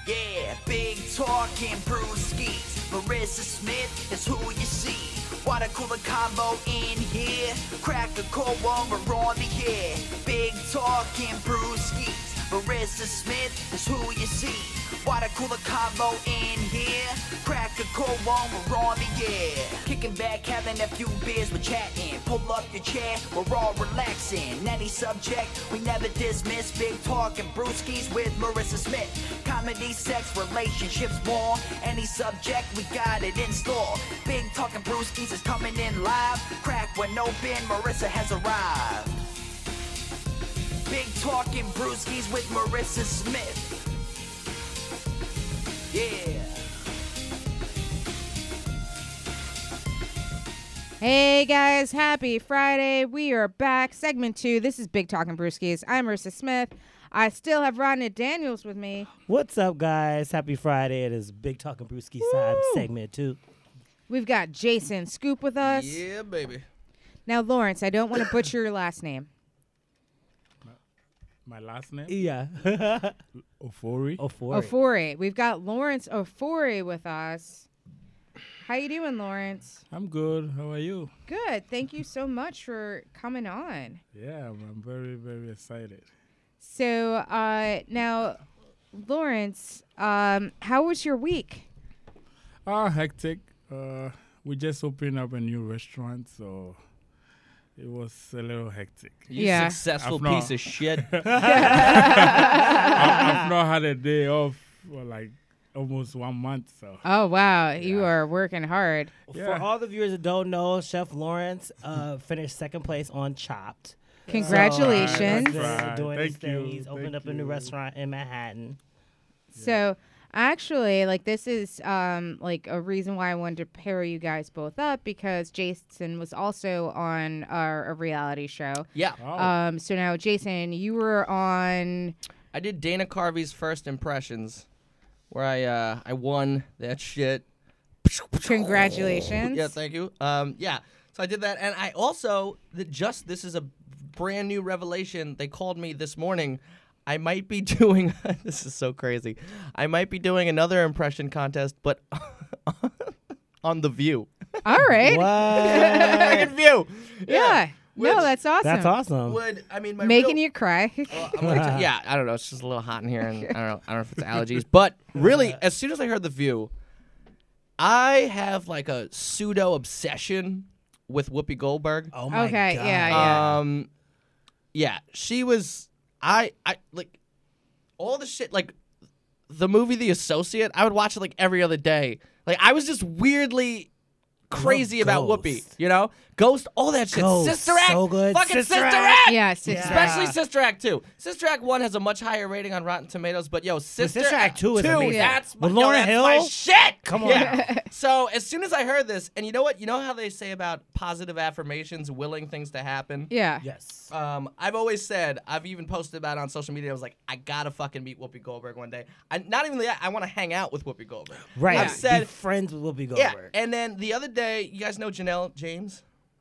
Yeah, big talking brewskis. Marissa Smith is who you see. What a cooler combo in here. Crack a cold one, we're on the air. Big talking brewskis. Marissa Smith is who you see. What a cooler combo in here. Crack a cold one, we're on the air. Kicking back, having a few beers, we're chatting. Pull up your chair, we're all relaxing. Any subject, we never dismiss. Big talking brewskis with Marissa Smith. Comedy, sex, relationships, more. Any subject, we got it in store. Big talking brewskis is coming in live. Crack one open, Marissa has arrived. Big talking brewskis with Marissa Smith. Yeah. Hey guys, happy Friday. We are back. Segment 2. This is Big Talking Brewskis. I'm Marissa Smith. I still have Rodney Daniels with me. What's up, guys? Happy Friday. It is Big Talking Brewski side segment 2. We've got Jason Scoop with us. Yeah, baby. Now, Lawrence, I don't want to butcher your last name. My last name? Yeah. Ofori. Ofori. We've got Lawrence Ofori with us. How you doing, Lawrence? I'm good. How are you? Good. Thank you so much for coming on. Yeah, I'm very, very excited. So, now, Lawrence, how was your week? Hectic. We just opened up a new restaurant, so it was a little hectic. You Yeah. successful I've not- piece of shit. I've not had a day off for like almost 1 month, so. Oh, wow. You are working hard. Yeah. For all the viewers that don't know, Chef Lawrence finished second place on Chopped. Congratulations. So, Right. doing his Thank thing. you. He's opened Thank up a new you. restaurant in Manhattan. So actually, like, this is like a reason why I wanted to pair you guys both up, because Jason was also on a reality show. Yeah. Oh. So now, Jason, you were on. I did Dana Carvey's First Impressions, where I won that shit. Congratulations. Yeah, thank you. Yeah. So I did that, and I also this is a brand new revelation. They called me this morning. I might be doing this is so crazy. I might be doing another impression contest, but on The View. All right. Fucking View. Yeah. No, Which- that's awesome. That's awesome. My Making real- you cry. yeah, I don't know. It's just a little hot in here, and I don't know if it's allergies. But really, as soon as I heard The View, I have like a pseudo obsession with Whoopi Goldberg. Oh, my Okay, God. yeah. Yeah, she was. I like all the shit. Like the movie The Associate, I would watch it like every other day. Like I was just weirdly crazy about Ghost. Whoopi. You know, Ghost, all that shit. Ghost, Sister Act, so good. fucking Sister Sister Act. Act. Yeah, Sister Especially Act. Sister Act 2. Sister Act 1 has a much higher rating on Rotten Tomatoes, but yo, Sister Act 2 is amazing. That's my, With Lauryn that's my Hill? shit. Come on. Yeah. So as soon as I heard this, and you know what? You know how they say about positive affirmations, willing things to happen? Yeah. Yes. I've always said, I've even posted about it on social media. I was like, I gotta fucking meet Whoopi Goldberg one day. Not even that, I want to hang out with Whoopi Goldberg. Right. I've said, Be friends with Whoopi yeah. Goldberg. And then the other day, you guys know Janelle James?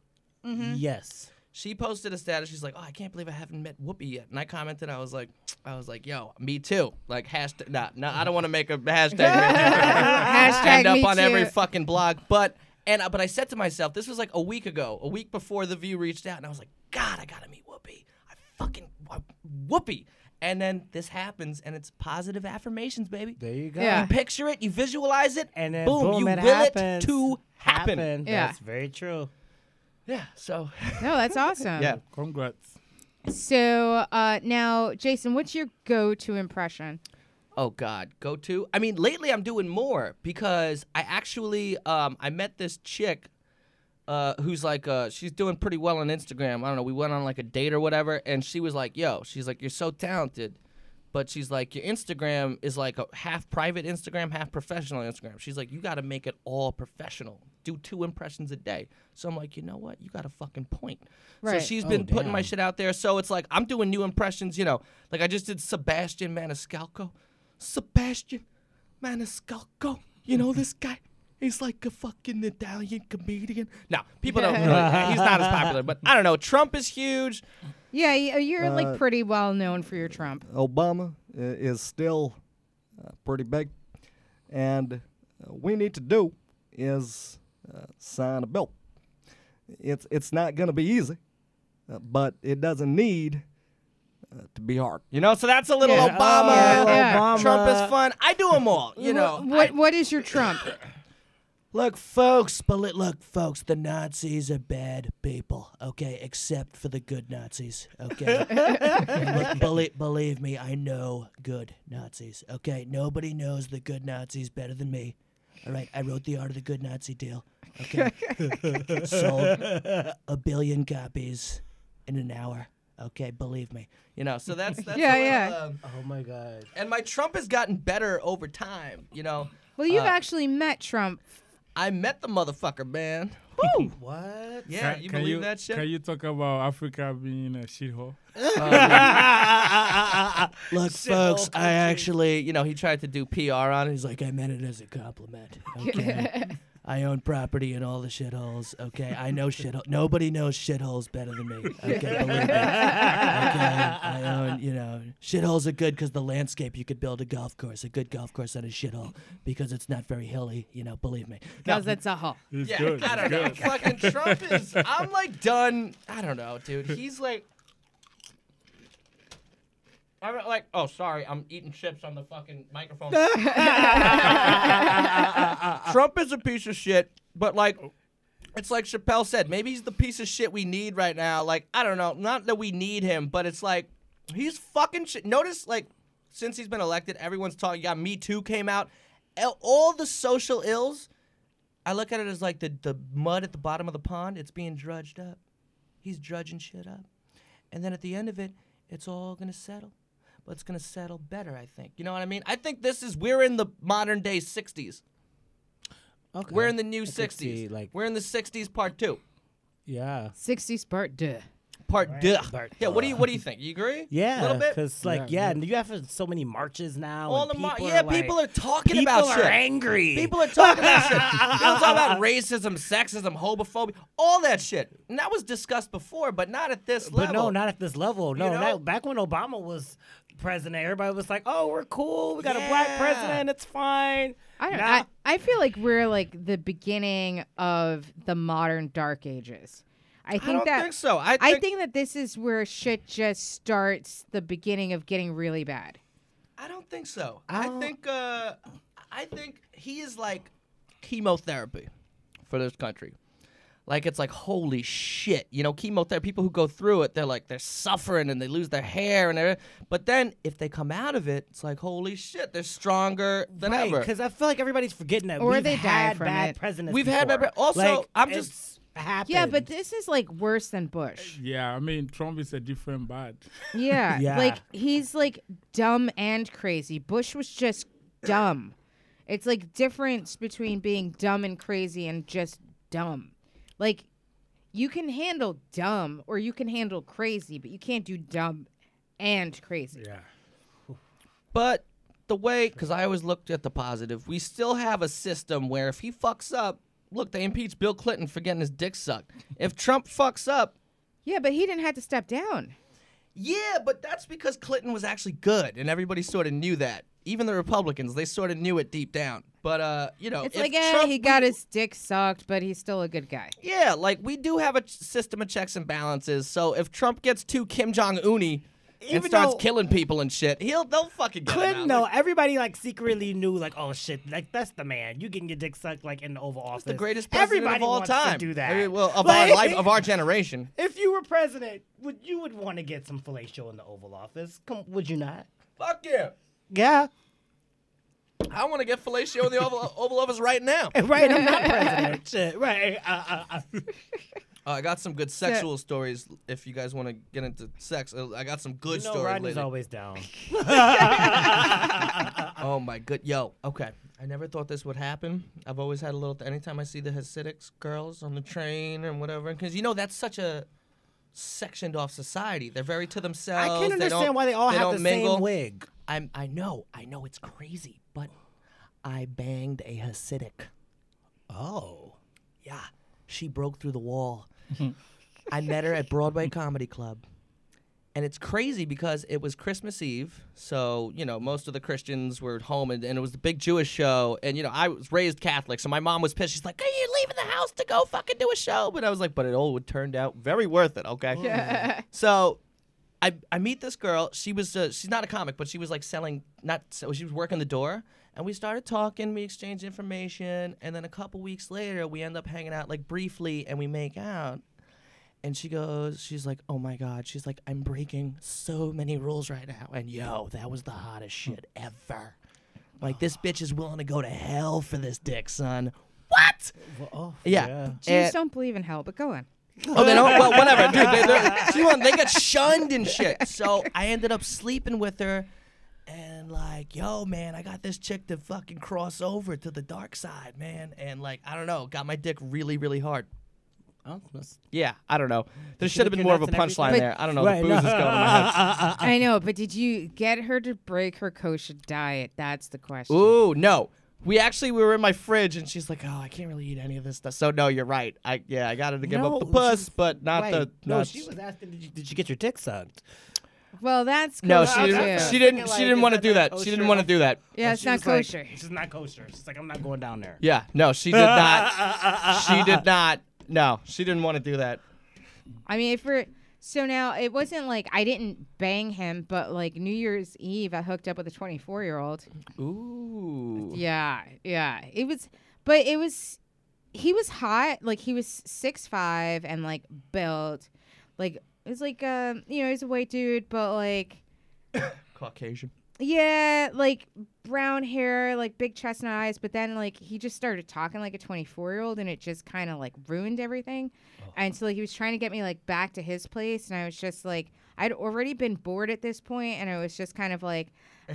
Yes. She posted a status. She's like, "Oh, I can't believe I haven't met Whoopi yet." And I commented, I was like, "Yo, me too." Like hashtag. No, I don't want to make a hashtag. Hashtag End up me on too. every fucking blog. But I said to myself, this was like a week ago, a week before The View reached out, and I was like, God, I gotta meet Whoopi. Whoopi. And then this happens, and it's positive affirmations, baby. There you go. Yeah. You picture it, you visualize it, And then boom, you it will happens. it to happen. Yeah. That's very true. Yeah. So. No, that's awesome. Yeah. Congrats. So now, Jason, what's your go-to impression? Oh God, go to. I mean, lately I'm doing more because I actually I met this chick who's like she's doing pretty well on Instagram. I don't know. We went on like a date or whatever, and she was like, "Yo," she's like, "You're so talented." But she's like, your Instagram is like a half private Instagram, half professional Instagram. She's like, you got to make it all professional. Do 2 impressions a day. So I'm like, you know what? You got a fucking point. Right. So she's been putting my damn. shit out there. So it's like, I'm doing new impressions, you know. Like I just did Sebastian Maniscalco. Sebastian Maniscalco. You know this guy? He's like a fucking Italian comedian. No, people don't really, he's not as popular. But I don't know. Trump is huge. Yeah, you're like pretty well known for your Trump. Obama is still pretty big. And we need to do is sign a bill. It's not going to be easy, but it doesn't need to be hard. You know, so that's a little Yeah. Obama. Yeah. Obama. Trump is fun. I do them all. You know. What is your Trump? Look, folks, the Nazis are bad people, okay, except for the good Nazis, okay? Look, believe me, I know good Nazis, okay? Nobody knows the good Nazis better than me, all right? I wrote The Art of the Good Nazi Deal, okay? Sold 1 billion copies in an hour, okay? Believe me. You know, so that's Yeah, a little, yeah. Oh my God. and my Trump has gotten better over time. You know, Well, you've actually met Trump. I met the motherfucker, man. What? Yeah, you believe that shit? Can you talk about Africa being a shithole? Look, folks, I actually, You know, he tried to do PR on it. He's like, I meant it as a compliment, okay? I own property in all the shitholes, okay? I know shithole. Nobody knows shitholes better than me, okay? Believe me. Okay? I own, shitholes are good because the landscape, you could build a golf course on a shithole because it's not very hilly, believe me. Because it's a hole. It's Yeah, good. I don't know. Fucking Trump is. I'm like done. I don't know, dude. He's like. I'm like, oh, sorry, I'm eating chips on the fucking microphone. Trump is a piece of shit, but like, it's like Chappelle said, maybe he's the piece of shit we need right now. Like, I don't know, not that we need him, but it's like, he's fucking shit. Notice, like, since he's been elected, everyone's talking, yeah, Me Too came out. All the social ills, I look at it as like the mud at the bottom of the pond, it's being drudged up. He's drudging shit up. And then at the end of it, it's all going to settle. But it's going to settle better, I think. You know what I mean? I think we're in the modern day 60s. Okay. We're in the new I could see, 60s. We're in the 60s part 2. Yeah. 60s part duh. Part 2. Part Yeah, what do you think? You agree? A Yeah, little bit? because and you have so many marches now. All and the people people are talking people about are shit. angry. People are talking about shit. People talk about racism, sexism, homophobia, all that shit. And that was discussed before, but not at this But level. no, not at this level. No, You know? back when Obama was president, everybody was like, "Oh, we're cool. We got a black president. It's fine." I don't. Nah. I feel like we're like the beginning of the modern dark ages. I don't think so. I think that this is where shit just starts the beginning of getting really bad. I don't think so. I think he is like chemotherapy for this country. Like, it's like, holy shit. You know, chemotherapy, people who go through it, they're suffering and they lose their hair. But then if they come out of it, it's like, holy shit, they're stronger than ever. Because I feel like everybody's forgetting that Or we've they die had from bad it. presidents. We've had before. bad also, Like, I'm just- it's happened. Yeah, but this is like worse than Bush. Yeah, I mean, Trump is a different bad. Yeah, Yeah. like he's like dumb and crazy. Bush was just dumb. It's like difference between being dumb and crazy and just dumb. Like you can handle dumb or you can handle crazy, but you can't do dumb and crazy. yeah. But the way, because I always looked at the positive, we still have a system where if he fucks up, look, they impeached Bill Clinton for getting his dick sucked. If Trump fucks up, Yeah, but he didn't have to step down. yeah, but that's because Clinton was actually good, and everybody sort of knew that. Even the Republicans, they sort of knew it deep down. But, you know, It's if like, Trump, he got his dick sucked, but he's still a good guy. Yeah, like, we do have a system of checks and balances, so if Trump gets too Kim Jong-un-y and Even starts though- killing people and shit, they'll fucking get Clinton, him though, out. everybody like secretly knew, like, oh shit, like that's the man. You getting your dick sucked like in the Oval Office. That's the greatest president Everybody of all wants time. to do that. I mean, well, of Like, our life, of our generation. If you were president, you would want to get some fellatio in the Oval Office? Would you not? Fuck yeah. Yeah. I want to get fellatio in the Oval Office right now. Right, I'm not president. Shit, right. I got some good sexual stories if you guys want to get into sex. I got some good stories Rodney's lately. always down. Oh my good. Yo, okay. I never thought this would happen. I've always had a little anytime I see the Hasidic girls on the train and whatever, because that's such a sectioned off society. They're very to themselves. I can't They don't- understand why they all have don't the mingle. same wig. I know it's crazy, but I banged a Hasidic. Oh. Yeah, she broke through the wall. I met her at Broadway Comedy Club, And it's crazy because it was Christmas Eve, so, you know, most of the Christians were home, and it was the big Jewish show. And, you know, I was raised Catholic, so my mom was pissed. She's like, are you leaving the house to go fucking do a show? But I was like, but it all turned out very worth it, okay? So I meet this girl. She was she's not a comic, but she was like selling, she was working the door. And we started talking, we exchanged information, and then a couple weeks later, we end up hanging out like briefly, and we make out. And she's like, oh my God. She's like, I'm breaking so many rules right now. And yo, that was the hottest shit ever. Like, this bitch is willing to go to hell for this dick, son. What? Yeah. Jews don't believe in hell, but go on. Oh, they don't? Well, whatever. Dude, they got shunned and shit. So I ended up sleeping with her. And like, yo, man, I got this chick to fucking cross over to the dark side, man. And like, I don't know, got my dick really, really hard. Oh, that's Yeah, I don't know. There she should have been looking more of a nuts and everything? punchline But- there. I don't know. Right, The booze is going to my head. I know, but did you get her to break her kosher diet? That's the question. Ooh, no. We were in my fridge, and she's like, oh, I can't really eat any of this stuff. So, no, you're right. I got her to give up the puss, but not right. the No, nuts. she was asking, did you get your dick sucked? Well, that's No, kosher, she too. didn't. She didn't. She didn't want to do that. She didn't want to do that. Yeah, it's not kosher. She's not kosher. She's like, I'm not going down there. Yeah, no, she did not. She did not. No, she didn't want to do that. I mean, so now it wasn't like I didn't bang him, but like New Year's Eve, I hooked up with a 24-year-old. Ooh. Yeah. It was, he was hot. Like he was 6'5" and like built, like it was like he's a white dude, but like Caucasian. yeah, like brown hair, like big chestnut eyes. But then like he just started talking like a 24-year-old, and it just kind of like ruined everything. And so like he was trying to get me like back to his place, and I was just like, I'd already been bored at this point, and I was just kind of like,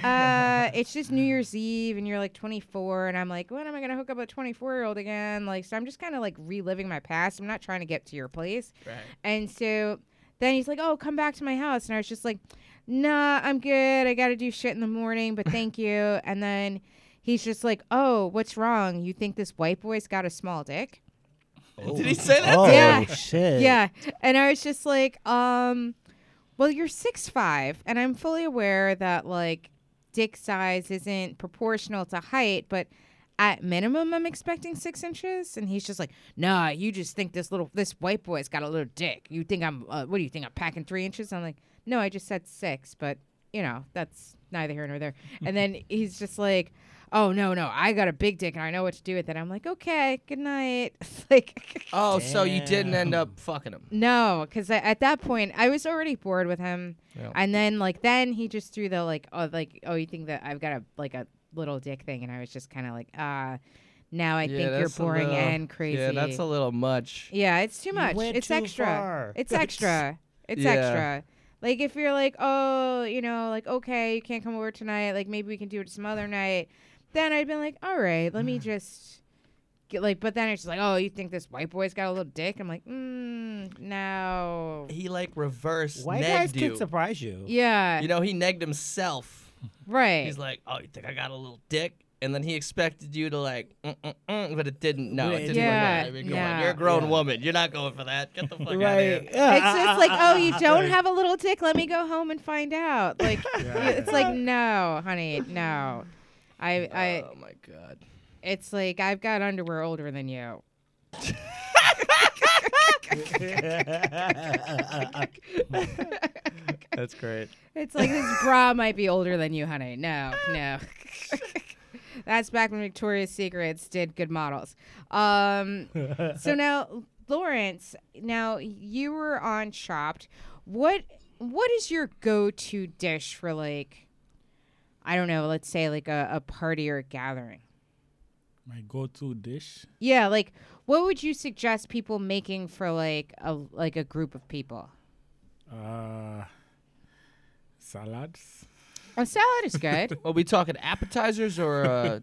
it's just New Year's Eve, and you're like 24, and I'm like, when am I gonna hook up with a 24-year-old again? Like, so I'm just kind of like reliving my past. I'm not trying to get to your place. Right. And so then he's like, oh, come back to my house, and I was just like, nah, I'm good. I got to do shit in the morning, but thank you. And then he's just like, oh, what's wrong? You think this white boy's got a small dick? Did he say that? Oh, Yeah. shit. Yeah. And I was just like, well, you're 6'5", and I'm fully aware that like dick size isn't proportional to height, but at minimum, I'm expecting 6 inches. And he's just like, nah, you just think this white boy's got a little dick. You think what do you think? I'm packing 3 inches? I'm like, no, I just said 6, but you know, that's neither here nor there. And then he's just like, oh, no, I got a big dick and I know what to do with it. I'm like, okay, good night. Like, Oh, so you didn't end up fucking him. no, because at that point I was already bored with him. Yeah. And then then he just threw the oh, you think that I've got a little dick thing, and I was just kind of like, now I think you're that's a boring little- and crazy. Yeah, that's a little much. Yeah, it's too much. went It's too extra. far. It's extra. It's Yeah. extra. Like if you're like, oh, like okay, you can't come over tonight. Like maybe we can do it some other night. Then I'd been like, all right, let me just get But then it's like, oh, you think this white boy's got a little dick? I'm like, no. He like reverse White guys negged you. can surprise you. Yeah. You know, he negged himself. right. He's like, oh, you think I got a little dick? And then he expected you to like, but it didn't. No, it didn't Yeah, work out. I mean, come yeah. on, you're a grown Yeah. woman. You're not going for that. Get the fuck out of Right. here. It's just like, oh, you don't have a little dick? Let me go home and find out. Like, it's like, no, honey, no. Oh my god. It's like I've got underwear older than you. That's great. It's like this bra might be older than you, honey. No. That's back when Victoria's Secrets did good models. So now, Lawrence, now you were on Chopped. What is your go-to dish for like, I don't know, let's say like a party or a gathering? My go-to dish. Yeah, like what would you suggest people making for like a group of people? Salads. A salad is good. Are we talking appetizers or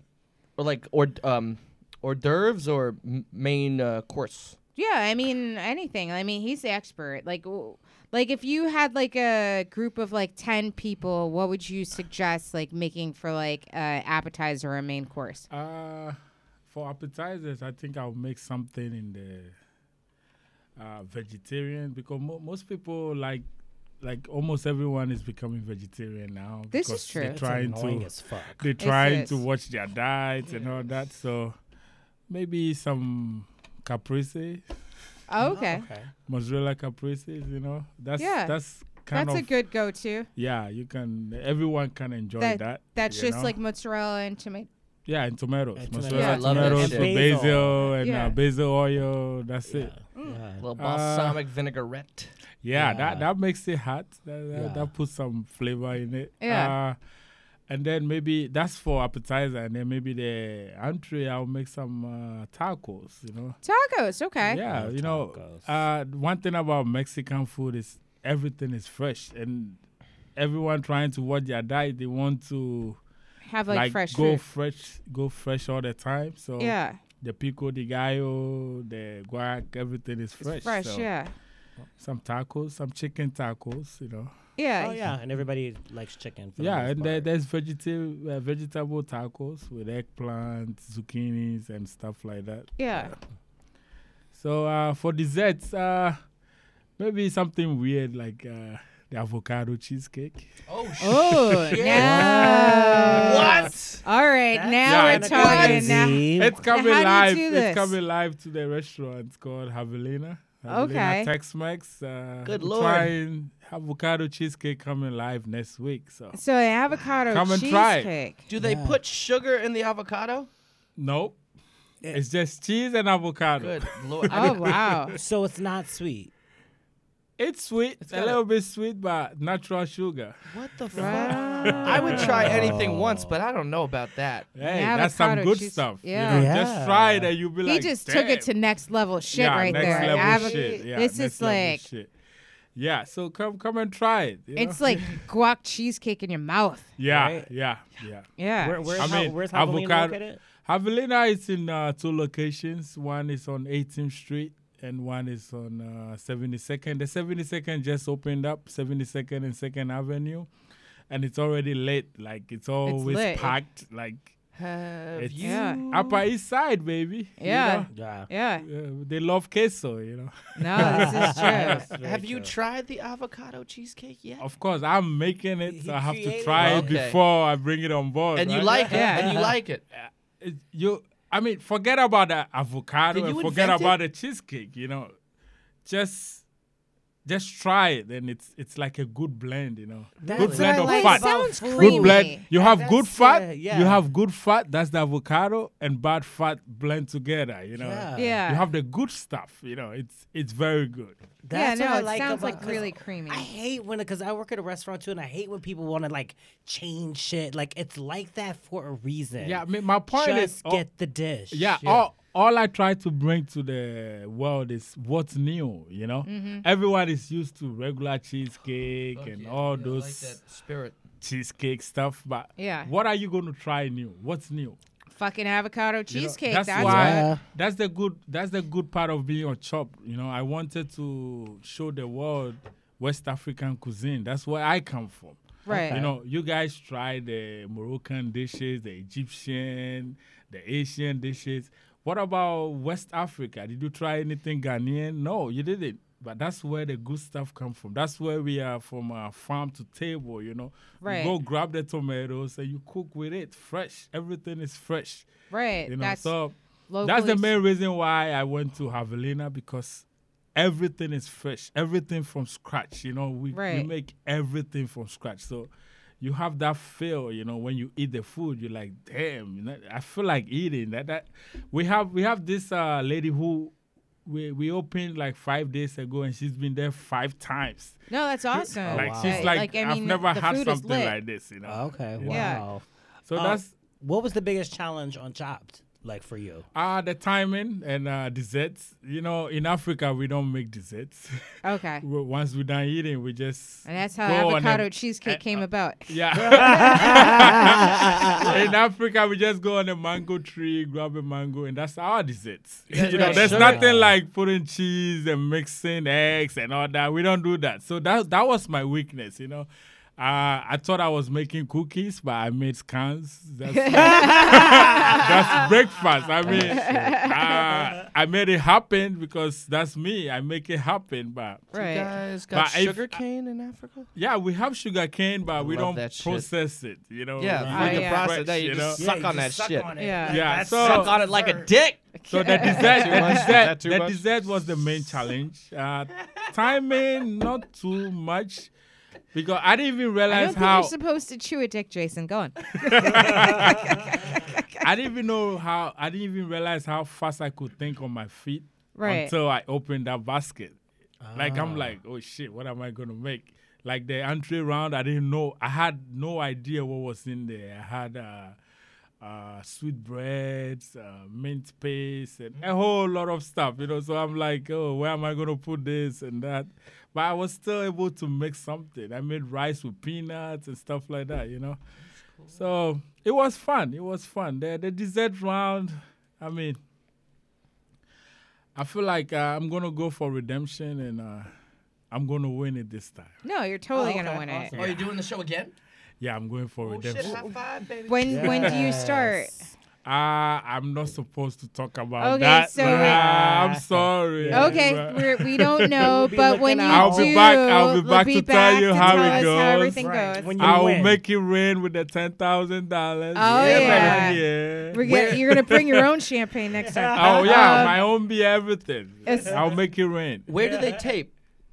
hors d'oeuvres or main course? Yeah, I mean anything. I mean he's the expert. Like if you had like a group of like 10 people, what would you suggest like making for like appetizer or a main course? For appetizers, I think I'll make something in the vegetarian because most people like like almost everyone is becoming vegetarian now. This because is true. They're It's trying Annoying to as fuck. they're trying is. to watch their diets and all that. So maybe some caprese, Oh, okay. Okay. mozzarella caprese. That's Yeah. that's kind That's of a good go-to. yeah. Everyone can enjoy that. That's you just know? like mozzarella and tomato. Yeah, and tomatoes. And Mozzarella, tomatoes. Yeah, I love that tomatoes shit. with And basil basil. and Yeah. basil oil. That's Yeah. it. Yeah. A little balsamic vinaigrette. Yeah, Yeah. that makes it hot. That Yeah. puts some flavor in it. Yeah. And then maybe that's for appetizer, and then maybe the entree I'll make some tacos. Tacos, okay. Yeah, Tacos. one thing about Mexican food is everything is fresh, and everyone trying to watch their diet, they want to Have like fresh go fruit. go fresh all the time. So Yeah. the pico de gallo, the guac, everything is fresh. It's fresh, so yeah. Some tacos, some chicken tacos, Yeah. Oh yeah, and everybody likes chicken. For the Yeah, most and part. there's vegetable tacos with eggplant, zucchinis, and stuff like that. Yeah. So for desserts, maybe something weird like the avocado cheesecake. Oh, Oh, shit. now. What? All right, That's now Yeah, we're it's talking. Now. crazy. It's coming how do you live. do It's this? coming live to the restaurant. It's called Javelina. Okay. Tex-Mex. Good we're Lord. trying avocado cheesecake coming live next week. So So an avocado Come and try it. cheesecake. Do they Yeah. put sugar in the avocado? nope, it's just cheese and avocado. Good Lord. Oh wow. So it's not sweet. It's sweet, It's a got a- little bit sweet, but natural sugar. What the fuck? Wow. I would try anything once, but I don't know about that. Hey, An that's some avocado good cheese- stuff. yeah. Just Yeah. try it and you'll be He like, just took it to "Damn." next level shit Yeah, right next there. level shit. Yeah, this next is level like shit. Yeah, so come and try it. it's like guac cheesecake in your mouth. yeah, Right? yeah. Yeah. Where's I mean, where's Javelina avocado- located? Javelina is in 2 locations. One is on 18th Street and one is on 72nd. The 72nd just opened up, 72nd and 2nd Avenue. And it's already lit. Like, it's always lit. packed. Like, Have it's you? Yeah. Upper East Side, baby. you Yeah. Yeah. Yeah. know? They love queso, No, this is true. Very Have you true. tried the avocado cheesecake yet? Of course, I'm making it, He so I have to created try it. it Okay. before I bring it on board. And you right? like it. Yeah. And you like it. I mean, forget about the avocado Did and you forget invent about the cheesecake. Just try it, and it's like a good blend. That's Good what blend I of like fat. about Sounds food. creamy. Good blend. You have good That's, fat. yeah. You have good fat. That's the avocado and bad fat blend together. Yeah. Yeah. You have the good stuff. It's very good. That's yeah, what no, I it like sounds about, like 'cause really creamy. I hate when, because I work at a restaurant too, and I hate when people want to like change shit. Like it's like that for a reason. Yeah, I mean, my point is, just get the dish. yeah, all I try to bring to the world is what's new. Everyone is used to regular cheesecake and all those I like that spirit. cheesecake stuff, but Yeah. what are you going to try new? What's new? Fucking avocado You know, cheesecake. that's That's why Yeah. that's the good part of being on Chop. I wanted to show the world West African cuisine. That's where I come from. right. You guys try the Moroccan dishes, the Egyptian, the Asian dishes. What about West Africa? Did you try anything Ghanaian? No, you didn't. But that's where the good stuff comes from. That's where we are from farm to table, Right. You go grab the tomatoes and you cook with it fresh. Everything is fresh. Right. That's So locally that's the main reason why I went to Javelina, because everything is fresh. Everything from scratch. We Right. make everything from scratch. So you have that feel, when you eat the food, you're like, damn, I feel like eating. That we have this lady who we opened like 5 days ago, and she's been there 5 times. No, that's awesome. Like wow. she's like, I I've mean, never the had food is something lit. like this. Okay. Yeah. Wow. So Uh, that's What was the biggest challenge on Chopped, like for you? the timing and desserts. In Africa we don't make desserts. Okay. Once we're done eating, we just And that's how go on avocado and- cheesecake came about. Yeah. In Africa, we just go on a mango tree, grab a mango, and that's our desserts. right. There's Sure. nothing like putting cheese and mixing eggs and all that. We don't do that. So that was my weakness. I thought I was making cookies, but I made scones. That's breakfast. I mean, I made it happen because that's me. I make it happen. But You Right. guys got But if- sugar cane in Africa? yeah, we have sugar cane, but we love don't that shit. process it. You know. Yeah, We Oh, like make the it yeah. process. fresh, There, you just Yeah, suck you on that just suck shit. on it. Yeah. Yeah, That's so- Suck on it like a dick. So the dessert, Too much? Is that too the much? dessert was the main challenge. Timing, not too much, because I didn't even I don't realize think how you're supposed to chew a dick, Jason. Go on. I didn't even realize how fast I could think on my feet Right. until I opened that basket. Like I'm like, oh shit, what am I gonna make? Like the entree round, I didn't know. I had no idea what was in there. I had sweet breads, mint paste, and a whole lot of stuff. You know, so I'm like, oh, where am I gonna put this and that? But I was still able to make something. I made rice with peanuts and stuff like that. You know. So it was fun. It was fun. The dessert round, I mean, I feel like I'm going to go for redemption and I'm going to win it this time. No, you're totally Oh, gonna okay, win it. awesome. Oh, you're doing the show again? Yeah, I'm going for redemption. High five, baby. When do you start? I'm not supposed to talk about Okay, that. so I'm sorry. Okay, we don't know, be but when you looking out. I'll be do, back- I'll be back to tell you how it us how goes. everything Right, goes. when you I'll win. make it rain with the $10,000. Oh, yeah. Yeah. You're gonna bring your own champagne next time. Oh yeah, my own beer, everything. It's- I'll make it rain. Where do they tape?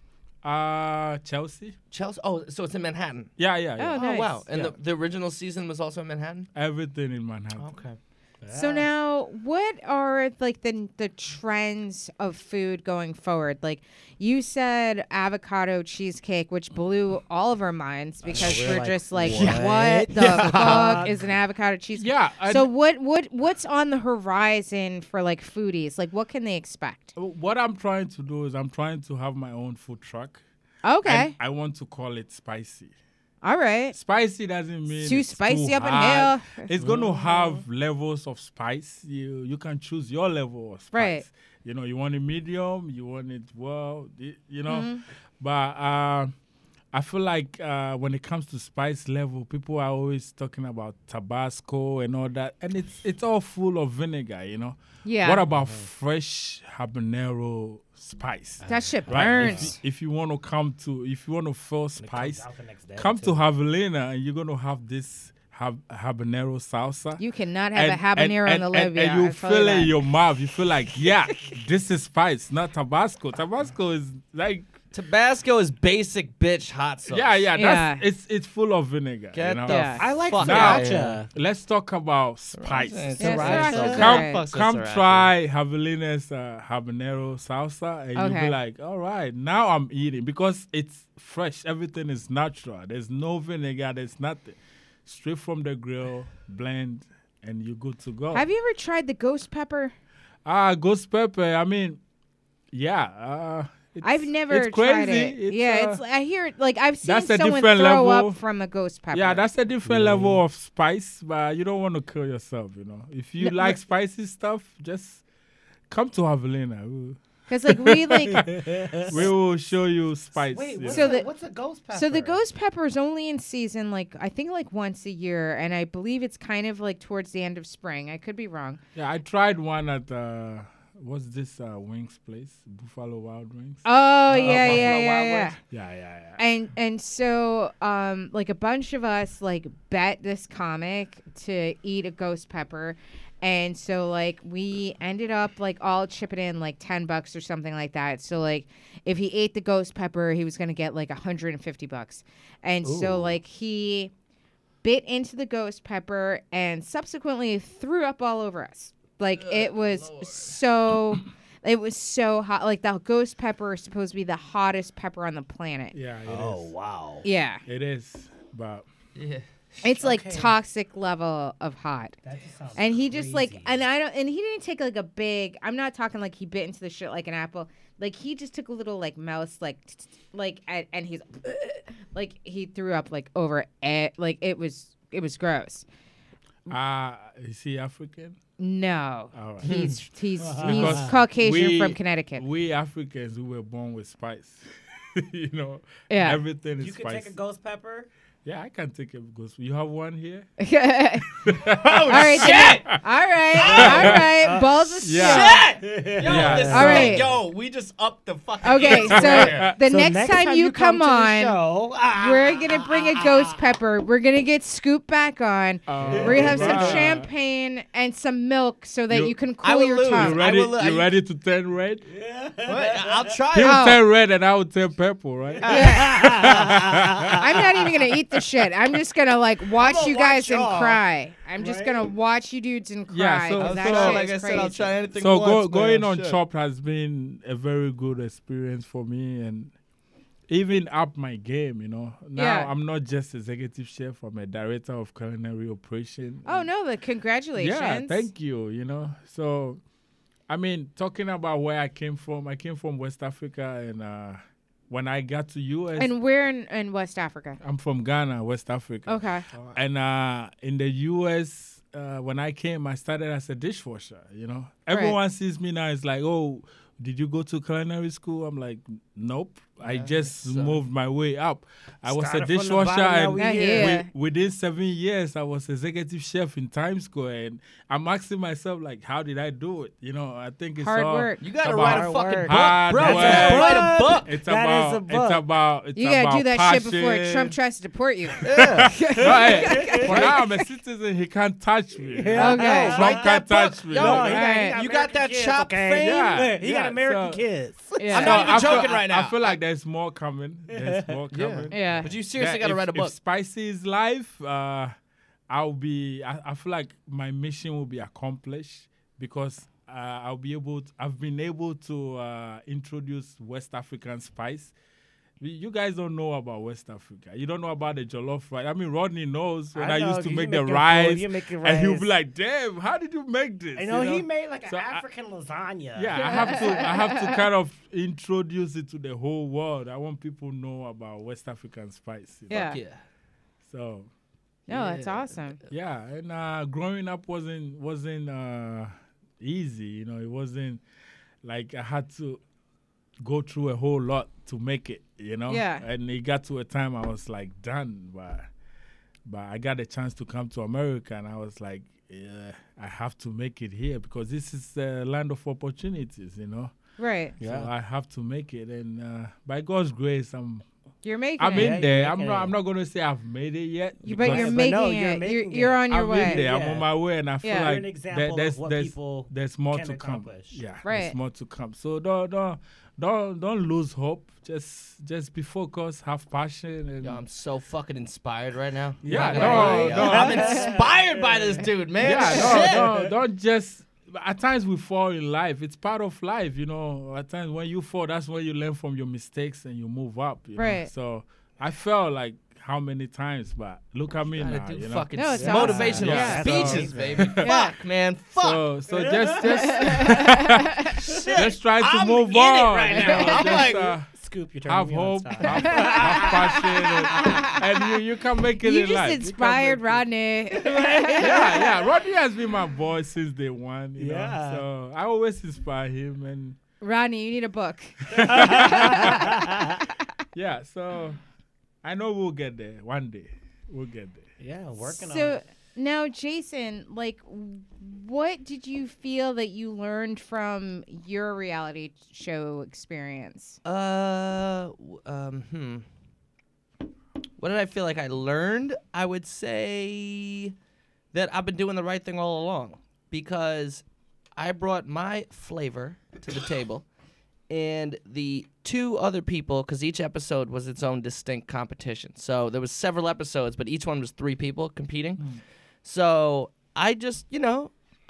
Chelsea. Chelsea? Oh, so it's in Manhattan. Yeah. Oh, Oh, nice. wow. And Yeah. the original season was also in Manhattan? Everything in Manhattan. Okay. So now, what are like the trends of food going forward? Like you said, avocado cheesecake, which blew all of our minds because we're we're like, just like, what? what the fuck is an avocado cheesecake? Yeah. So what's on the horizon for like foodies? Like what can they expect? What I'm trying to do is I'm trying to have my own food truck. Okay, And I want to call it spicy. all right. Spicy doesn't mean Too it's spicy too up in hot. here. It's going to have levels of spice. You can choose your level of spice. Right. You know, you want it medium, you want it you know. Mm-hmm. But I feel like when it comes to spice level, people are always talking about Tabasco and all that, and it's all full of vinegar. You know. Yeah. What about fresh habanero spice? That shit Right. burns. If you want to feel spice, out the next day, come too. to Javelina and you're gonna have this habanero salsa. You cannot have a habanero on the Libya. and you I'll tell you feel it in that. your mouth. You feel like, yeah, this is spice, not Tabasco. Tabasco is like, Tabasco is basic bitch hot sauce. yeah. Yeah. It's full of vinegar. Get you know? the Yeah. I like fuck Now, outta here. let's talk about spice. Yeah, Sriracha. sriracha's Come, alright. Fuck's come sriracha. try Javelina's habanero salsa, and you'll Okay. be like, all right, now I'm eating because it's fresh. Everything is natural. There's no vinegar. There's nothing. Straight from the grill, blend, and you're good to go. Have you ever tried the ghost pepper? Ghost pepper. I mean, yeah. I've never it's crazy. tried it. It's, I hear it. Like I've seen that's a someone different throw level. up from a ghost pepper. yeah, that's a different level of spice, but you don't want to kill yourself, you know. If you like spicy stuff, just come to Javelina. because like we like. We will show you spice. Wait, you what's, So know. what's a ghost pepper? So the ghost pepper is only in season like I think like once a year, and I believe it's kind of like towards the end of spring. I could be wrong. Yeah, I tried one at what's this wings place? Buffalo Wild Wings. Oh yeah, Buffalo yeah, Wild yeah, Wings. yeah. Yeah. And so like a bunch of us like bet this comic to eat a ghost pepper. And so like we ended up like all chipping in like $10 or something like that. So like if he ate the ghost pepper, he was gonna get like $150. And so like he bit into the ghost pepper and subsequently threw up all over us. Like it was so hot. Like the ghost pepper is supposed to be the hottest pepper on the planet. Yeah, it Oh is. wow. Yeah. It is. But Yeah. It's like Okay. toxic level of hot. That just sounds And he just like crazy. and he didn't take like a big, I'm not talking like he bit into the shit like an apple. Like he just took a little like mouse like and he's like he threw up like over it. Like it was gross. is he African? No. All right. He's Because Caucasian we- from Connecticut. We Africans, we were born with spice. You know, Yeah. everything is You could spicy. take a ghost pepper Yeah, I can take a ghost. You have one here? All right, shit! All right. Balls of Yeah. steel. Yeah. All right. Yo, we just upped the fucking. Okay, so the So next time you come to the on, show, we're gonna bring a ghost pepper. We're gonna get Scoop back on. We're gonna have some right. champagne and some milk so that you can I cool will your lose. You tongue. ready? will- You ready to turn red? I'll try. He'll Oh. turn red and I will turn purple, right? I'm not even gonna eat the shit. I'm just gonna like watch gonna you guys watch and y'all. cry. I'm just Right? gonna watch you dudes and cry. Yeah, so- 'cause that so- shit like I is said, I'll crazy. try anything. So once, going man. on Shit. Chopped has been a very good experience for me and even up my game, you know. Now Yeah. I'm not just executive chef, I'm a director of culinary operation. Oh no, but congratulations. Yeah, thank you, you know. So I mean, talking about where I came from West Africa and when I got to US, And we're in West Africa. I'm from Ghana, West Africa. Okay. And in the US, when I came, I started as a dishwasher, you know. Everyone sees me now, it's like, oh, did you go to culinary school? I'm like, nope. I just moved my way up. I was a Started from the dishwasher bottom, now and we Yeah, here. yeah. within 7 years, I was executive chef in Times Square. And I'm asking myself, like, how did I do it? You know, I think it's Hard all work. You gotta about write a hard fucking work. book, Hard bro. You work. gotta write a book. It's That is a about, book. it's You gotta about do that passion. shit before Trump tries to deport you. No, hey, for now, I'm a citizen. He can't touch me. Okay. Trump Write that can't touch book. me. Yo, you know? Alright. got You got that American chop kids, fame? Yeah. He got American so- kids. Yeah. I'm not even I feel- joking right now. I feel like there's more coming. There's more coming. Yeah. But you seriously Yeah, gotta write a book. If Spicy is live, I'll be. I feel like my mission will be accomplished because I'll be able. I've been able to introduce West African spice. You guys don't know about West Africa. You don't know about the jollof rice. I mean, Rodney knows when I know, used to you make the making food, rice, you making and he'll be rice. like, "Damn, how did you make this?" I know You he made like an So African lasagna. Yeah, I have to kind of introduce it to the whole world. I want people to know about West African spice. you know? Yeah. Yeah. So No, that's awesome. yeah, and growing up wasn't easy. You know, it wasn't like I had to go through a whole lot to make it. You know, Yeah. And it got to a time I was like done, but I got a chance to come to America, and I was like, yeah, I have to make it here because this is a land of opportunities. You know. Right. So I have to make it, and by God's grace, You're making I'm it. in there. you're I'm making not. it. I'm not gonna say I've made it yet. But because you're But making no, it. you're making You're it. on your I'm way. in there. I'm Yeah. on my way, and I feel Yeah. You're like an example of what people there's more can to come. accomplish. Yeah, Right. there's more to come. So don't lose hope. Just be focused, have passion, and Yo, I'm so fucking inspired right now. Yeah, I'm not gonna lie, no, yo. no. I'm inspired by this dude, man. yeah, Shit. no, don't just. At times we fall in life. It's part of life, you know. At times when you fall, that's when you learn from your mistakes and you move up. You know? Right. So I felt like how many times, but look at me Gotta now. do You know. fucking No, it's motivational awesome. Yeah. speeches, So- baby. Yeah. Fuck, man. Fuck. So just try to I'm move in it on. right you now. know, I'm just, like, Scoop, you're have turning me on. hope, Stop. have passion, and you can make it You in just life. You can inspired make it. Rodney. Yeah. Rodney has been my boy since day one. You Yeah. know? So I always inspire him, and Rodney, you need a book. yeah. So I know we'll get there one day. We'll get there. Yeah, working on So it. now, Jason, like, what did you feel that you learned from your reality show experience? What did I feel like I learned? I would say that I've been doing the right thing all along because I brought my flavor to the table, and the two other people, because each episode was its own distinct competition. So there was several episodes, but each one was 3 people competing. So I just, the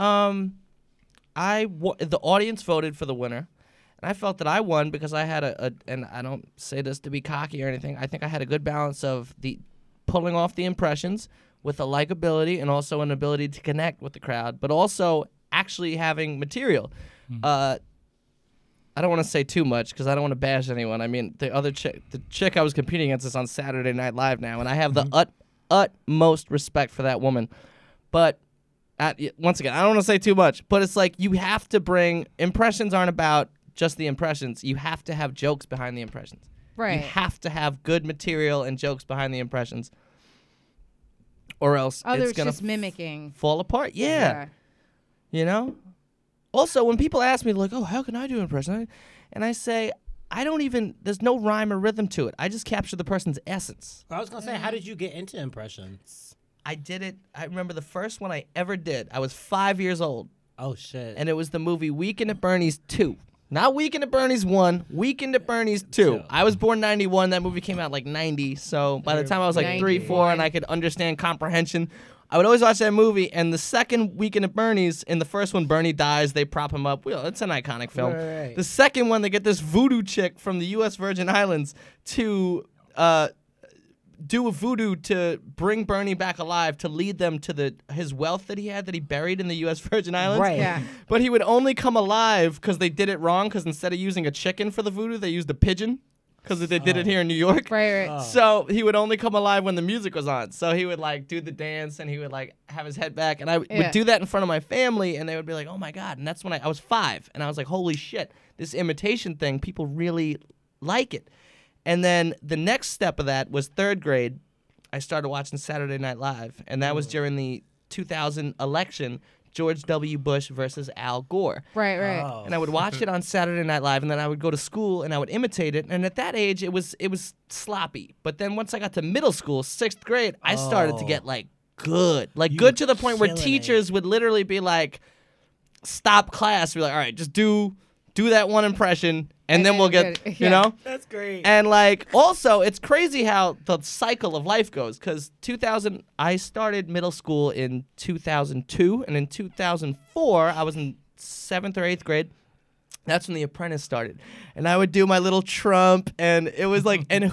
audience voted for the winner. And I felt that I won because I had and I don't say this to be cocky or anything, I think I had a good balance of the pulling off the impressions with a likability and also an ability to connect with the crowd, but also actually having material. I don't want to say too much because I don't want to bash anyone. I mean, the chick I was competing against is on Saturday Night Live now, and I have the utmost respect for that woman. But once again, I don't want to say too much, but it's like you have to bring impressions aren't about just the impressions. You have to have jokes behind the impressions. Right. You have to have good material and jokes behind the impressions. or else Oh, it's there's gonna just mimicking. fall apart. Yeah. You know? Also, when people ask me, like, oh, how can I do an impression? And I say, there's no rhyme or rhythm to it. I just capture the person's essence. I was going to say, how did you get into impressions? I did it. I remember the first one I ever did. I was 5 years old, Oh, shit. and it was the movie Weekend at Bernie's 2. Not Weekend at Bernie's 1, Weekend at Bernie's 2. I was born 91. That movie came out like 90. So by the time I was like 3, 4, and I could understand comprehension, I would always watch that movie. And the second Weekend at Bernie's, in the first one, Bernie dies. They prop him up. Well, it's an iconic film. Right. The second one, they get this voodoo chick from the U.S. Virgin Islands to do a voodoo to bring Bernie back alive, to lead them to his wealth that he buried in the U.S. Virgin Islands. Right. Yeah. But he would only come alive because they did it wrong, because instead of using a chicken for the voodoo, they used a pigeon, because they did it here in New York. Right. So he would only come alive when the music was on. So he would like do the dance, and he would like have his head back, and I would do that in front of my family, and they would be like, oh my God. And that's when I was 5, and I was like, holy shit, this imitation thing, people really like it. And then the next step of that was 3rd grade. I started watching Saturday Night Live, and that was during the 2000 election, George W. Bush versus Al Gore. Right. Oh. And I would watch it on Saturday Night Live, and then I would go to school and I would imitate it. And at that age, it was sloppy. But then once I got to middle school, 6th grade, I started to get like good, You good to the point where killing teachers would literally be like, stop class, be like, all right, just do that one impression, and then we'll get, good. you know. That's great. And like, also, it's crazy how the cycle of life goes. Because I started middle school in 2002, and in 2004, I was in 7th or 8th grade. That's when The Apprentice started, and I would do my little Trump, and it was like, and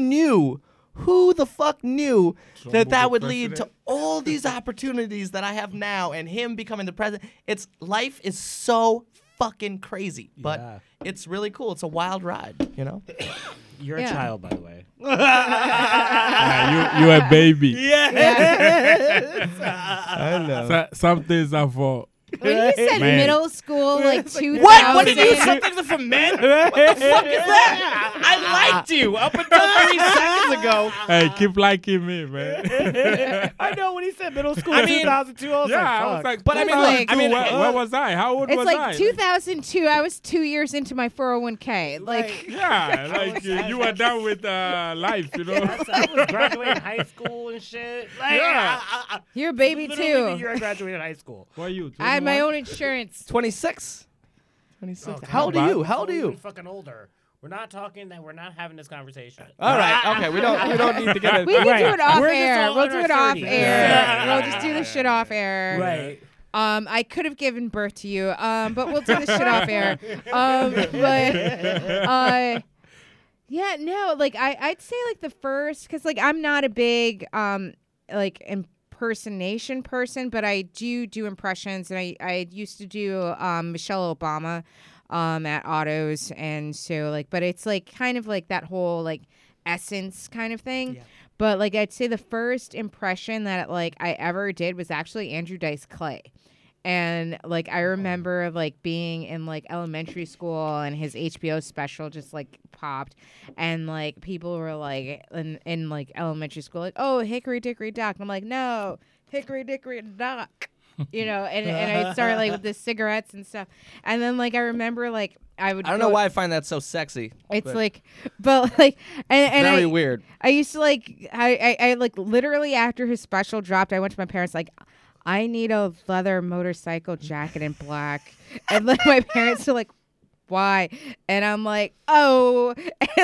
who the fuck knew that would lead to all these opportunities that I have now, and him becoming the president? Life is so fucking crazy, but Yeah. it's really cool. It's a wild ride, you know? You're Yeah. a child, by the way. Yeah, you a baby. I know. Some things are for. When you said Man. middle school, like 2000. What did you say? Things are for men? What the fuck is that? I liked you up until 3 seconds ago. Hey, keep liking me, man. I know when he said middle school I mean, 2002, I was Yeah, like, I fuck. was like, But I mean, I mean, where was I? How old It's was like I? 2002. I was 2 years into my 401k. Like, Yeah, like you were done with life, you know. I was graduating high school and shit. Like, Yeah. you're a baby literally the too. year I graduated high school. What are you? I had my 21? own insurance. 26. 26. Oh, How old are you? How old are Even you? fucking older. We're not talking that. We're not having this conversation. All right. Okay. We don't need to get it. We can do it off We're just air. all We'll in do our it off 30s. air. Yeah. We'll just do the shit off air. Right. I could have given birth to you, but we'll do the shit off air. Yeah, no, like I'd say like the first, because like I'm not a big like impersonation person, but I do impressions, and I used to do Michelle Obama at Autos, and so like, but it's like kind of like that whole like essence kind of thing. Yeah. But like I'd say the first impression that like I ever did was actually Andrew Dice Clay. And like I remember like being in like elementary school, and his HBO special just like popped, and like people were like in like elementary school like, oh, Hickory Dickory Dock. And I'm like, no, Hickory Dickory Dock. You know, and I started like with the cigarettes and stuff. And then like I remember like I don't know why I find that so sexy. it's but like, but like, and very I, weird. I used to like, I like literally after his special dropped, I went to my parents like, I need a leather motorcycle jacket in black. And like my parents are like, why? And I'm like, oh.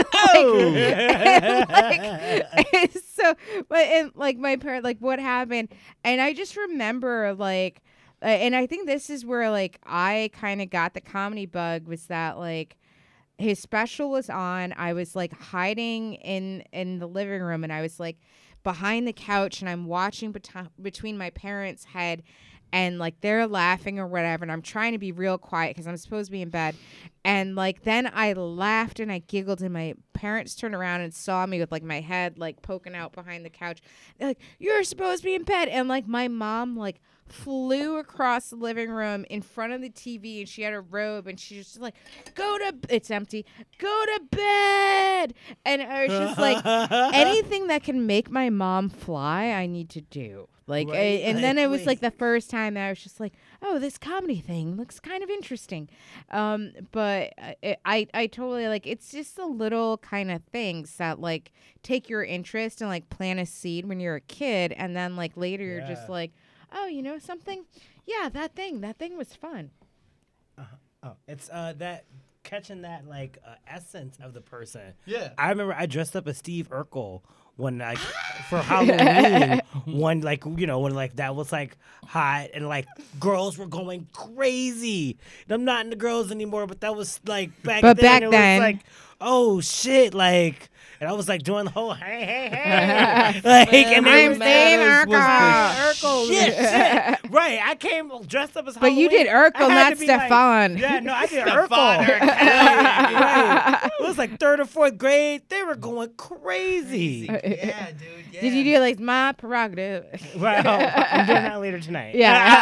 And so, but and like my parent, like what happened? And I just remember like, and I think this is where like I kind of got the comedy bug, was that like his special was on. I was like hiding in the living room, and I was like behind the couch, and I'm watching between my parents' head, and like they're laughing or whatever, and I'm trying to be real quiet because I'm supposed to be in bed. And like then I laughed and I giggled, and my parents turned around and saw me with like my head like poking out behind the couch. They're like, you're supposed to be in bed. And like my mom like flew across the living room in front of the TV, and she had a robe, and she was just like, it's empty, go to bed. And I was just like, anything that can make my mom fly, I need to do. Like, Right, and then like, it was like wait. the first time that I was just like, oh, this comedy thing looks kind of interesting. But I totally like, it's just the little kind of things that like take your interest and like plant a seed when you're a kid, and then like later you're just Yeah. like, oh, you know something? Yeah, that thing was fun. Oh, it's that catching that like essence of the person. Yeah. I remember I dressed up as Steve Urkel when like for Halloween. One like when like that was like hot and like girls were going crazy. And I'm not into girls anymore, but that was like back But then. back it then- was like, oh shit, like. And I was like doing the whole hey, like, and they I'm was Steve Urkel. Shit. Right, I came dressed up as But you Halloween. did Urkel, I had not to be like- Stefan. yeah, no, I did Stefan Urkel. Urkel. Right. It was like 3rd or 4th grade. They were going crazy. Yeah, dude. Yeah. Did you do like my prerogative? Well, I'm doing that later tonight.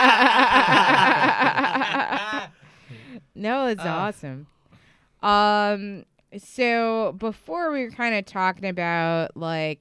Yeah. No, it's awesome. So before we were kind of talking about like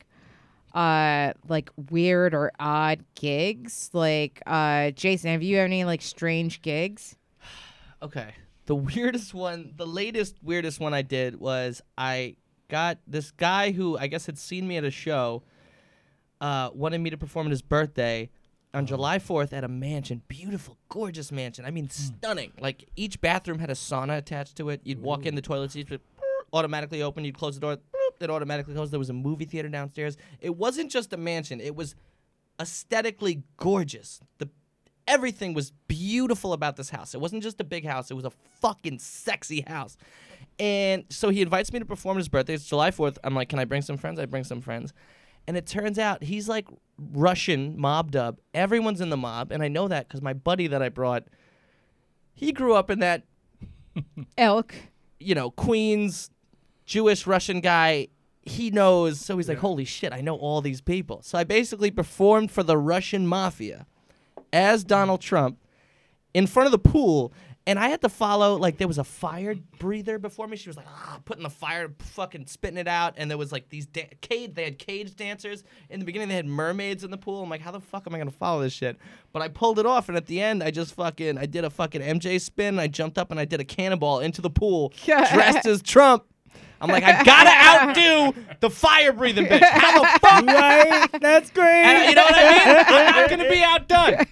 weird or odd gigs. Like, Jason, have you any like strange gigs? Okay. The weirdest one, the latest weirdest one I did was I got this guy who I guess had seen me at a show, wanted me to perform at his birthday on July 4th at a mansion. Beautiful, gorgeous mansion. I mean, stunning. Like, each bathroom had a sauna attached to it. You'd walk in, the toilet seats would automatically open. You'd close the door, it automatically closed. There was a movie theater downstairs. It wasn't just a mansion. It was aesthetically gorgeous. Everything was beautiful about this house. It wasn't just a big house. It was a fucking sexy house. And so he invites me to perform his birthday. It's July 4th. I'm like, can I bring some friends? I bring some friends. And it turns out he's like Russian mob dub. Everyone's in the mob. And I know that because my buddy that I brought, he grew up in that, Elk. Queens, Jewish Russian guy. He knows. So he's like, holy shit, I know all these people. So I basically performed for the Russian mafia as Donald Trump in front of the pool, and I had to follow, like, there was a fire breather before me. She was like, putting the fire, fucking spitting it out, and there was like these they had cage dancers. In the beginning, they had mermaids in the pool. I'm like, how the fuck am I gonna follow this shit? But I pulled it off, and at the end, I did a fucking MJ spin. I jumped up and I did a cannonball into the pool, dressed as Trump. I'm like, I gotta outdo the fire breathing bitch. How the fuck? Right? That's great. And you know what I mean? I'm not gonna be outdone.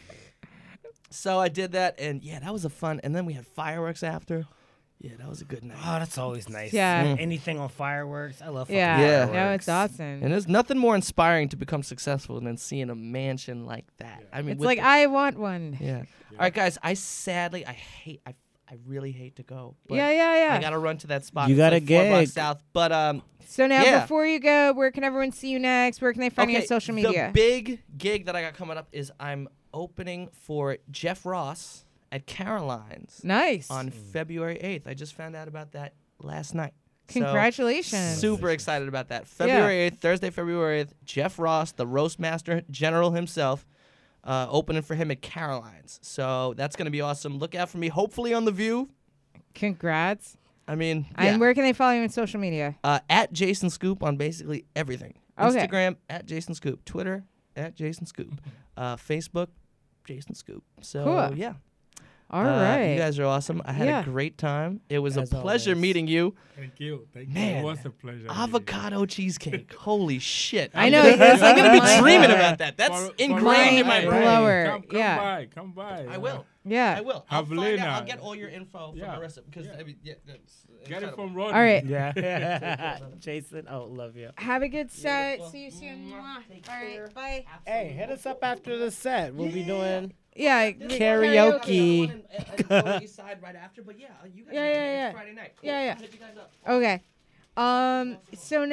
So I did that, and yeah, that was a fun. And then we had fireworks after. Yeah, that was a good night. Oh, that's always nice. Yeah. Anything on fireworks. I love fucking Yeah. Yeah. No, it's fireworks. awesome. And there's nothing more inspiring to become successful than seeing a mansion like that. I mean, It's with like, the- I want one. yeah. All right, guys. I really hate to go. But Yeah. I gotta run to that spot. You It's got like a 4 blocks gig. south. But So now, Yeah. before you go, where can everyone see you next? Where can they find you on social media? The big gig that I got coming up is I'm opening for Jeff Ross at Caroline's Nice. on February 8th. I just found out about that last night. So, Congratulations. super excited about that. February 8th, Thursday, February 8th, Jeff Ross, the roast master general himself, opening for him at Caroline's. So that's going to be awesome. Look out for me, hopefully on The View. Congrats. I mean, And where can they follow you on social media? at Jason Scoop on basically everything. Okay. Instagram, at Jason Scoop. Twitter, at Jason Scoop. Facebook, Jason Scoop. So, Cool. yeah. All right. You guys are awesome. I had Yeah. a great time. It was As a pleasure always. meeting you. Thank you. Thank you. Man, It was a pleasure. meeting you. Avocado cheesecake. Holy shit. I know, it's I'm like going to be mind- dreaming about that. That's For ingrained in my mind brain. blower. Come Yeah. Come by. I will. Yeah. I will. I'll find out. Javelina. I'll get all your info from Yeah. the rest of because I mean, yeah, that's Get it incredible. from Rodney. All right. Yeah. Jason, love you. Have a good set. Beautiful. See you soon. Mwah. All right. Bye. Hey, hit us up after the set. We'll be doing Yeah. karaoke. East Side right after, but yeah, you guys Yeah, are doing yeah. it Friday night. Cool. Yeah, yeah. I'll hit you guys up. Okay. So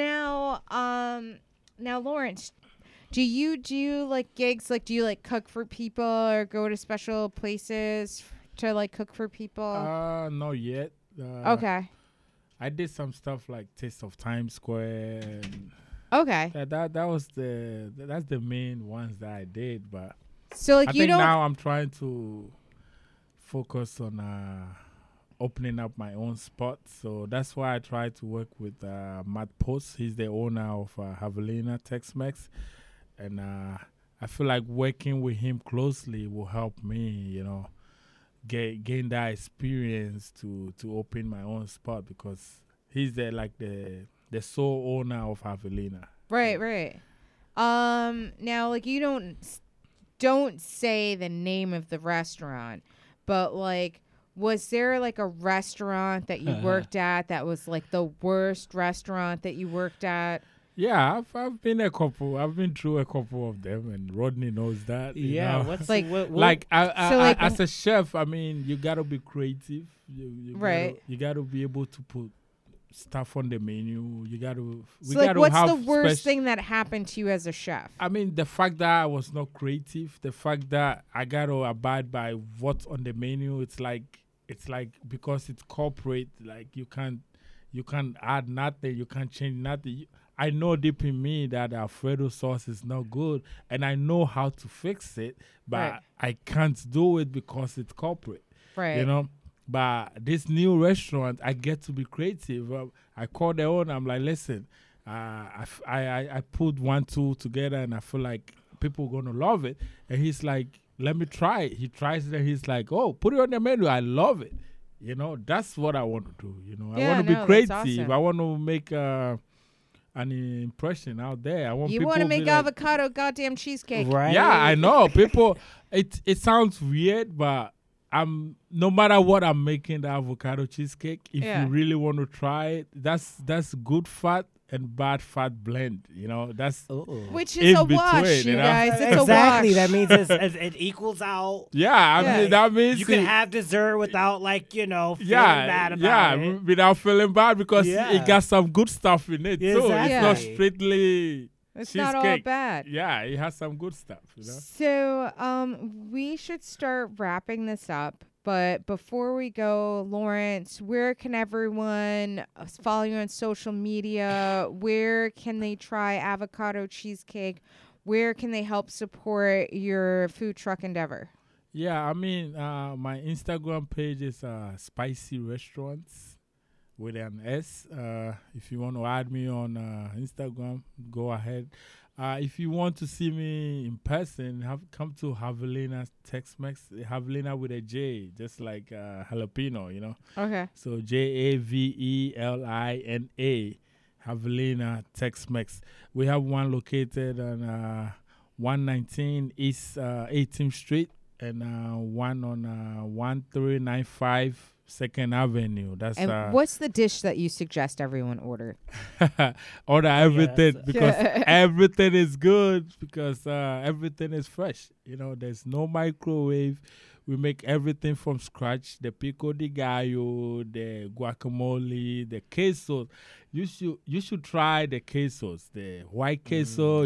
now Lawrence, do you do like gigs? Like, do you like cook for people or go to special places to like cook for people? Not yet. Okay. I did some stuff like Taste of Times Square. And Okay. that's the main ones that I did. But So like I you think don't. now I'm trying to focus on opening up my own spot. So that's why I try to work with Matt Post. He's the owner of Javelina Tex-Mex. And I I feel like working with him closely will help me, gain that experience to open my own spot because he's the sole owner of Javelina. Right. Now, like, you don't say the name of the restaurant, but like, was there like a restaurant that you worked at that was like the worst restaurant that you worked at? Yeah, I've been through a couple of them, and Rodney knows that. you know. what's Like- what, As a chef, I mean, you gotta be creative. You Right. You gotta be able to put stuff on the menu. We So, like, gotta what's have the worst spec- thing that happened to you as a chef? I mean, the fact that I was not creative, the fact that I gotta abide by what's on the menu. It's like because it's corporate, like you can't add nothing, you can't change nothing. I know deep in me that Alfredo sauce is not good, and I know how to fix it, but Right. I can't do it because it's corporate. Right. But this new restaurant, I get to be creative. I call the owner. I'm like, listen, I put 1, 2 together, and I feel like people gonna love it. And he's like, let me try it. He tries it, and he's like, oh, put it on the menu. I love it. That's what I want to do. I Yeah, want to be no, creative. that's awesome. I want to make an impression out there. I want You people want to to be make like, avocado goddamn cheesecake. right? yeah, I know. People, it sounds weird, but no matter what I'm making the avocado cheesecake, if Yeah. you really want to try it, that's good fat and bad fat blend. That's Which In is a wash, between, you you know? guys. It's Exactly. a wash. That means it equals out. yeah. I Yeah. mean, that means You can have dessert without feeling yeah, bad about yeah, it. without feeling bad because Yeah. it got some good stuff in it too. It's not Exactly. strictly It's not all cheesecake. bad. Yeah, it has some good stuff. So, we should start wrapping this up. But before we go, Lawrence, where can everyone follow you on social media? Where can they try avocado cheesecake? Where can they help support your food truck endeavor? Yeah, I mean, my Instagram page is Spicy Restaurants with an S. If you want to add me on Instagram, go ahead. If you want to see me in person, come to Javelina Tex-Mex. Javelina with a J, just like jalapeno, Okay. So Javelina, Javelina Tex-Mex. We have one located on 119 East 18th Street and one on 1395 2nd Avenue. That's And what's the dish that you suggest everyone order? order everything Yes. because everything is good because everything is fresh. There's no microwave. We make everything from scratch. The pico de gallo, the guacamole, the queso. You should try the quesos. The white queso.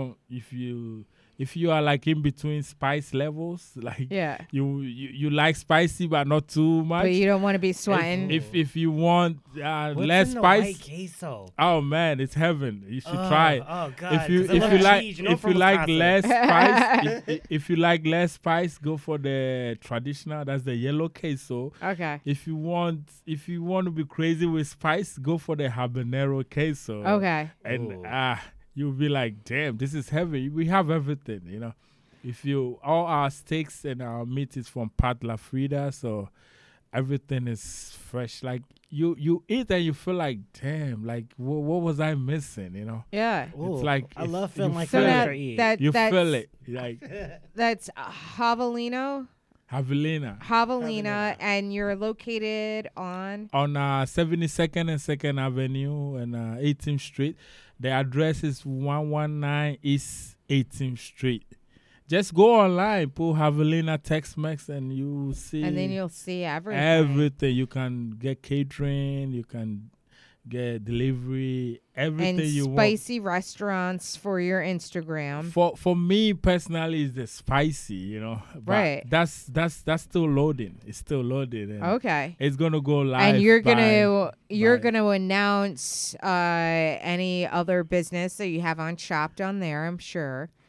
If you are like in between spice levels, like Yeah. you like spicy but not too much. But you don't want to be sweating. If you want What's less in the spice, white queso? oh man, it's heaven. You should try it. Oh god. If you 'cause I love like cheese, if from you like Wisconsin. less spice, if you like less spice, go for the traditional. That's the yellow queso. Okay. If you want to be crazy with spice, go for the habanero queso. Okay. And Ooh. you'll be like, damn, this is heavy. We have everything. All our steaks and our meat is from Pat La Frida, so everything is fresh. Like you eat and you feel like, damn, like what was I missing? Yeah. Ooh, It's like I if love you feeling like So feel that it. after I eat. You that's, feel it, like That's Javelino, Javelina and you're located on. on 72nd and 2nd Avenue and 18th Street. The address is 119 East 18th Street. Just go online, put Javelina Tex-Mex, and you see. And then you'll see everything. everything. You can get catering, you can get delivery, everything And you want. spicy restaurants for your Instagram. For me personally, it's the spicy, But Right. That's still loading. It's still loaded. And Okay. It's gonna go live. And you're by- gonna announce any other business that you have on Chopped on there, I'm sure.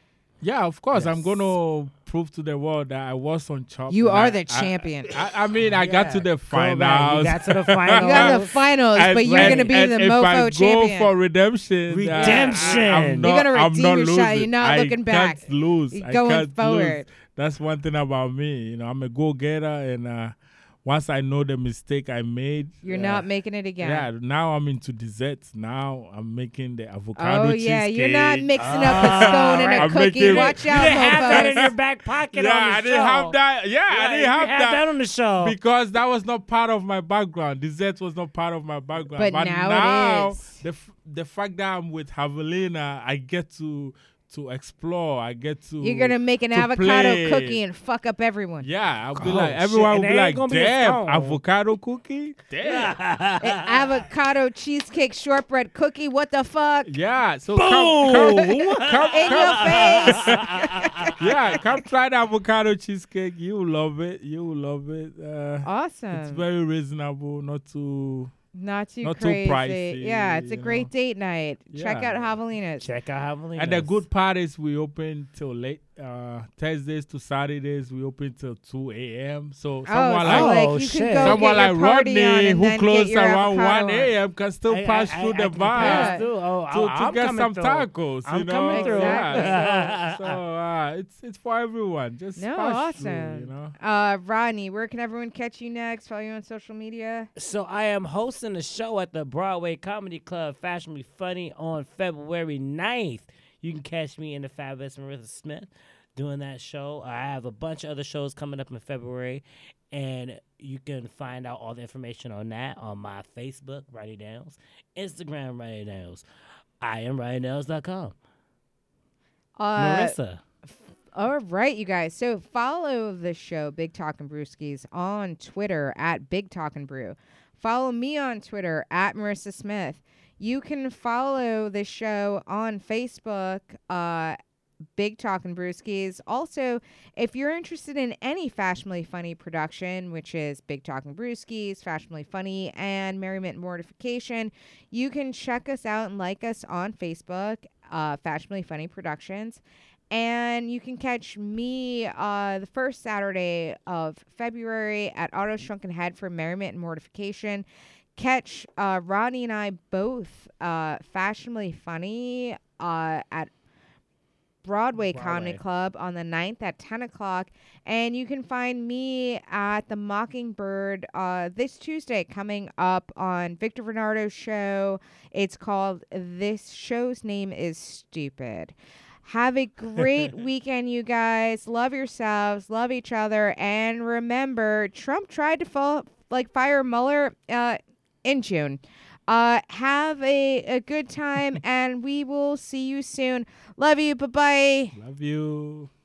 Yeah, of course. I'm Yes. going to prove to the world that I was on top. You and are I- the champion. I mean, I got to the Go back. finals. You got to the finals. You got the finals, And- but you're and- gonna be and the if I mofo go champion. for redemption. Redemption. I'm not, You're gonna I'm redeem not your shot. losing. You're not I looking back. Can't lose. You're I going can't forward. Lose. That's one thing about me. You know, I'm a go-getter, and once I know the mistake I made, You're not making it again. Yeah, now I'm into desserts. Now I'm making the avocado Oh cheesecake. yeah, you're not mixing up a scone and a I'm cookie. making- Watch You out, didn't have that in mofos. your back pocket Yeah, on the I show. didn't have that. Yeah, I didn't you have that on the show. because that was not part of my background. Desserts was not part of my background. But now it is. The fact that I'm with Javelina, I get to explore. I get to. You're gonna make an to avocado play. cookie and fuck up everyone. Yeah, I'll be Oh, like, shit. everyone will And be there ain't like, gonna be a damn, stone." avocado cookie? Damn. An avocado cheesecake shortbread cookie. What the fuck? Yeah, so Boom! In your face. yeah, come try the avocado cheesecake. You will love it. You will love it. Awesome. It's very reasonable, not too. Not too not too crazy. pricey, Yeah, it's a you great know. date night. Check Yeah. out Javelina's. Check out Javelina. And the good part is we open till late. Thursdays to Saturdays we open till 2 a.m. So someone so like like you shit. can go someone get like your party on Rodney and who then closed get your around avocado 1 on. a.m. can still pass through the can bar pass through. Oh, to I'm get coming some through. tacos. I'm you know? coming through. Yeah, so it's for everyone. Just No, pass through, awesome. you know? Rodney, where can everyone catch you next? Follow you on social media. So I am hosting a show at the Broadway Comedy Club, Fashionably Funny, on February 9th. You can catch me in the Fabulous Marissa Smith doing that show. I have a bunch of other shows coming up in February, and you can find out all the information on that on my Facebook, Rodney Daniels, Instagram, Rodney Daniels. I am RodneyDaniels.com. Marissa. All right, you guys. So follow the show, Big Talkin' Brewskis, on Twitter at Big Talkin' Brew. Follow me on Twitter at Marissa Smith. You can follow the show on Facebook, Big Talkin' Brewskis. Also, if you're interested in any Fashionably Funny production, which is Big Talkin' Brewskis, Fashionably Funny, and Merriment and Mortification, you can check us out and like us on Facebook, Fashionably Funny Productions. And you can catch me the first Saturday of February at Auto Shrunken Head for Merriment and Mortification. Catch Rodney and I both Fashionably Funny at Broadway Comedy Club on the 9th at 10 o'clock. And you can find me at the Mockingbird this Tuesday coming up on Victor Bernardo's show. It's called This Show's Name is Stupid. Have a great weekend, you guys. Love yourselves, love each other, and remember, Trump tried to fire Mueller in June. Have a good time, and we will see you soon. Love you. Bye-bye. Love you.